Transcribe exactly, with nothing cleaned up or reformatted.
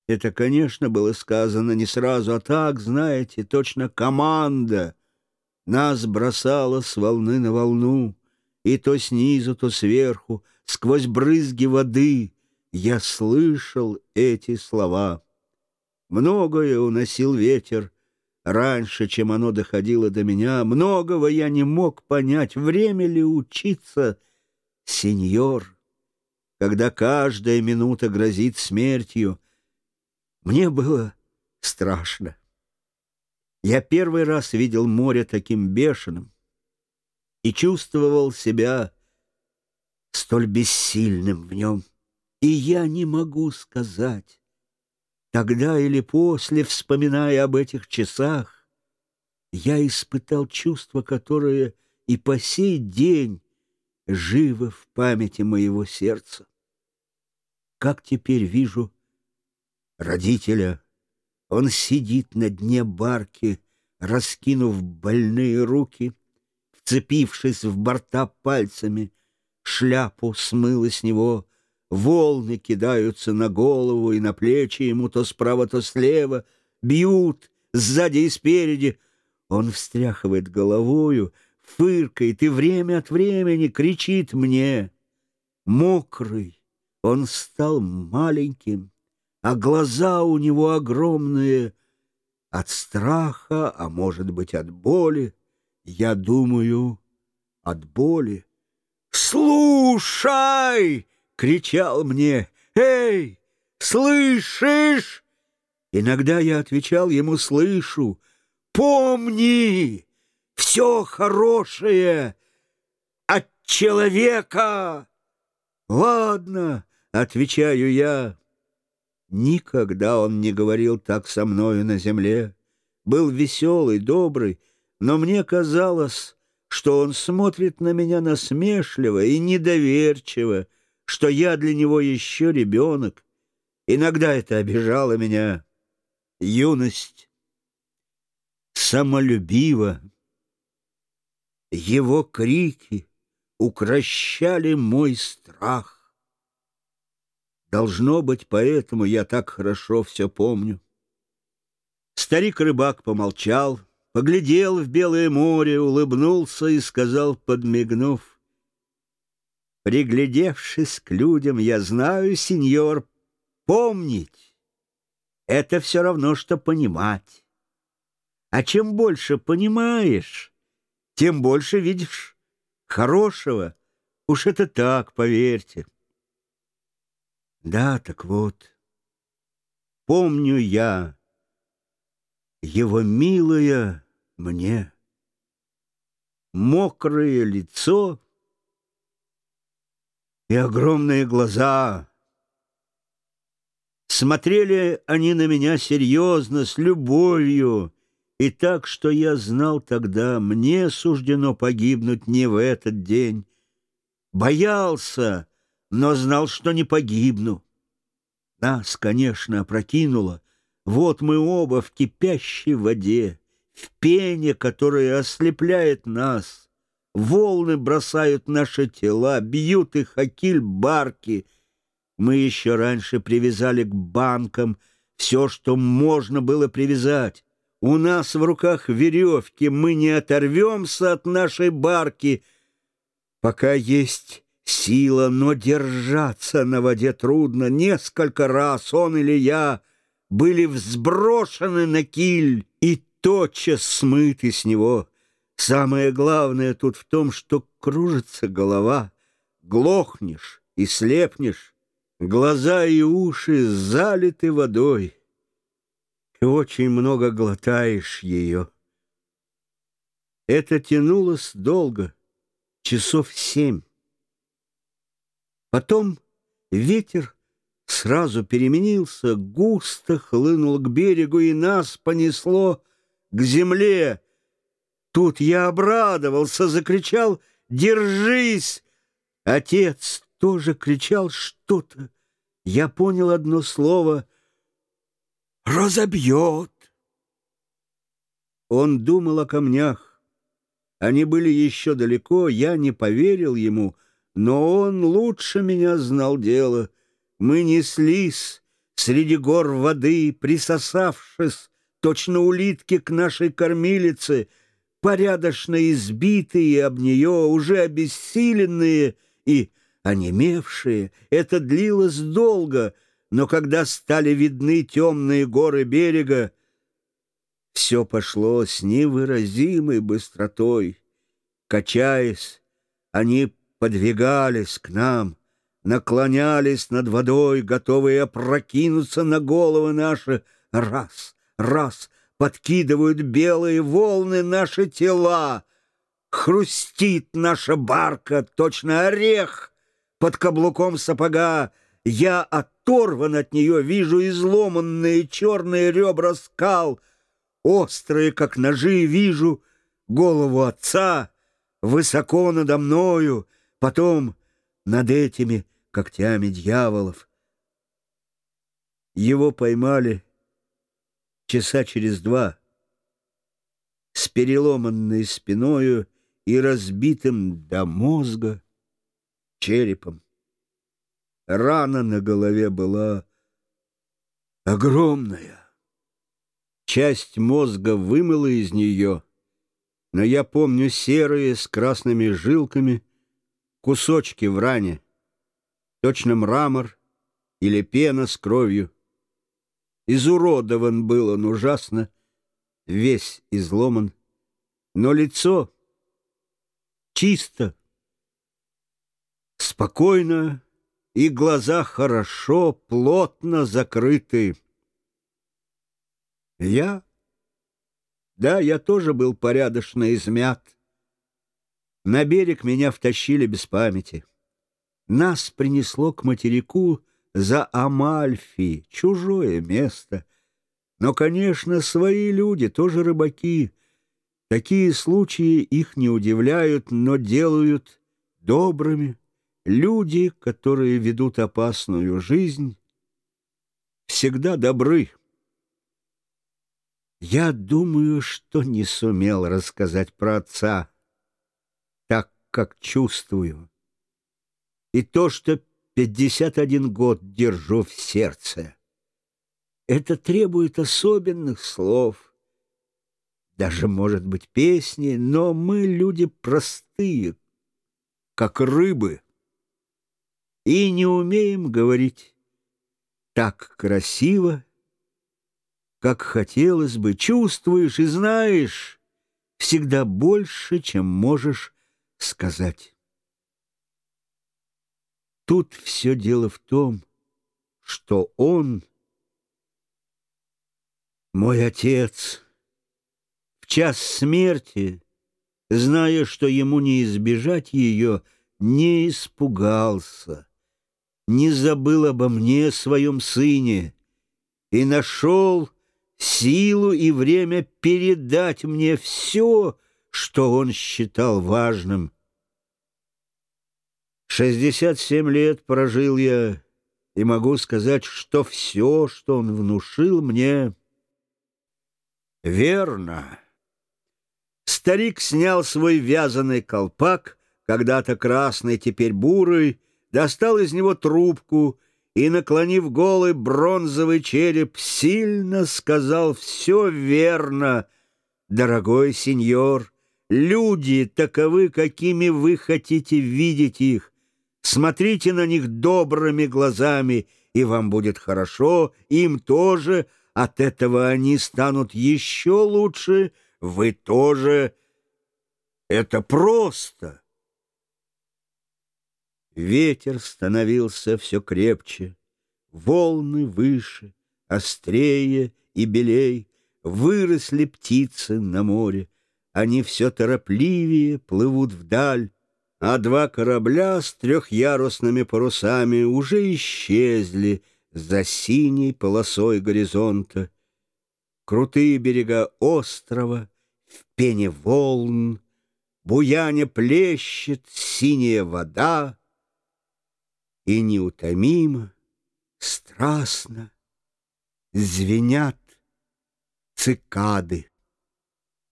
Это, конечно, было сказано не сразу, а так, знаете, точно команда. Нас бросала с волны на волну, и то снизу, то сверху, сквозь брызги воды я слышал эти слова. Многое уносил ветер раньше, чем оно доходило до меня. Многого я не мог понять, время ли учиться, сеньор, когда каждая минута грозит смертью. Мне было страшно. Я первый раз видел море таким бешеным и чувствовал себя столь бессильным в нем. И я не могу сказать, тогда или после, вспоминая об этих часах, я испытал чувство, которое и по сей день живо в памяти моего сердца. Как теперь вижу родителя, он сидит на дне барки, раскинув больные руки, вцепившись в борта пальцами, шляпу смыло с него, волны кидаются на голову и на плечи ему то справа, то слева, бьют сзади и спереди. Он встряхивает головою, фыркает и время от времени кричит мне. Мокрый, он стал маленьким, а глаза у него огромные от страха, а может быть от боли. Я думаю, от боли. «Слушай!» — кричал мне. «Эй, слышишь?» Иногда я отвечал ему: «Слышу». «Помни, все хорошее от человека!» «Ладно», — отвечаю я. Никогда он не говорил так со мною на земле. Был веселый, добрый, но мне казалось, что он смотрит на меня насмешливо и недоверчиво, что я для него еще ребенок. Иногда это обижало меня. Юность самолюбива. Его крики укрощали мой страх. Должно быть, поэтому я так хорошо все помню. Старик-рыбак помолчал, поглядел в белое море, улыбнулся и сказал, подмигнув: «Приглядевшись к людям, я знаю, сеньор, помнить — это все равно, что понимать. А чем больше понимаешь, тем больше видишь хорошего. Уж это так, поверьте». Да, так вот, помню я его милое мне мокрое лицо и огромные глаза. Смотрели они на меня серьезно, с любовью, и так, что я знал тогда, мне суждено погибнуть не в этот день. Боялся, но знал, что не погибну. Нас, конечно, опрокинуло. Вот мы оба в кипящей воде, в пене, которая ослепляет нас. Волны бросают наши тела, бьют их о киль барки. Мы еще раньше привязали к банкам все, что можно было привязать. У нас в руках веревки, мы не оторвемся от нашей барки, пока есть сила, но держаться на воде трудно. Несколько раз он или я были взброшены на киль и тотчас смыты с него. Самое главное тут в том, что кружится голова, глохнешь и слепнешь, глаза и уши залиты водой, и очень много глотаешь ее. Это тянулось долго, часов семь. Потом ветер сразу переменился, густо хлынул к берегу, и нас понесло к земле. Тут я обрадовался, закричал: «Держись!» Отец тоже кричал что-то. Я понял одно слово: «Разобьет». Он думал о камнях. Они были еще далеко, я не поверил ему, но он лучше меня знал дело. Мы неслись среди гор воды, присосавшись, точно улитки к нашей кормилице, порядочно избитые об нее, уже обессиленные и онемевшие. Это длилось долго, но когда стали видны темные горы берега, все пошло с невыразимой быстротой. Качаясь, они подвигались к нам, наклонялись над водой, готовые опрокинуться на головы наши. Раз, раз, подкидывают белые волны наши тела. Хрустит наша барка, точно орех под каблуком сапога. Я оторван от нее, вижу изломанные черные ребра скал, острые, как ножи, вижу голову отца высоко надо мною, потом над этими когтями дьяволов. Его поймали часа через два с переломанной спиною и разбитым до мозга черепом. Рана на голове была огромная. Часть мозга вымыла из нее, но я помню серые с красными жилками кусочки в ране, точно мрамор или пена с кровью. Изуродован был он ужасно, весь изломан, но лицо чисто, спокойно, и глаза хорошо, плотно закрыты. Я? Да, я тоже был порядочно измят. На берег меня втащили без памяти. Нас принесло к материку за Амальфи, чужое место. Но, конечно, свои люди, тоже рыбаки. Такие случаи их не удивляют, но делают добрыми. Люди, которые ведут опасную жизнь, всегда добры. Я думаю, что не сумел рассказать про отца так, как чувствую. И то, что пятьдесят один год держу в сердце, это требует особенных слов, даже, может быть, песни, но мы люди простые, как рыбы, и не умеем говорить так красиво, как хотелось бы. Чувствуешь и знаешь всегда больше, чем можешь сказать. Тут все дело в том, что он, мой отец, в час смерти, зная, что ему не избежать ее, не испугался, не забыл обо мне, своем сыне, и нашел силу и время передать мне все, что он считал важным. Шестьдесят семь лет прожил я, и могу сказать, что все, что он внушил мне, верно. Старик снял свой вязаный колпак, когда-то красный, теперь бурый, достал из него трубку и, наклонив голый бронзовый череп, сильно сказал: «Все верно, дорогой сеньор. Люди таковы, какими вы хотите видеть их. Смотрите на них добрыми глазами, и вам будет хорошо, им тоже. От этого они станут еще лучше, вы тоже. Это просто». Ветер становился все крепче, волны выше, острее и белей. Выросли птицы на море, они все торопливее плывут вдаль, а два корабля с трехъярусными парусами уже исчезли за синей полосой горизонта. Крутые берега острова в пене волн, буяня плещет синяя вода, и неутомимо, страстно звенят цикады.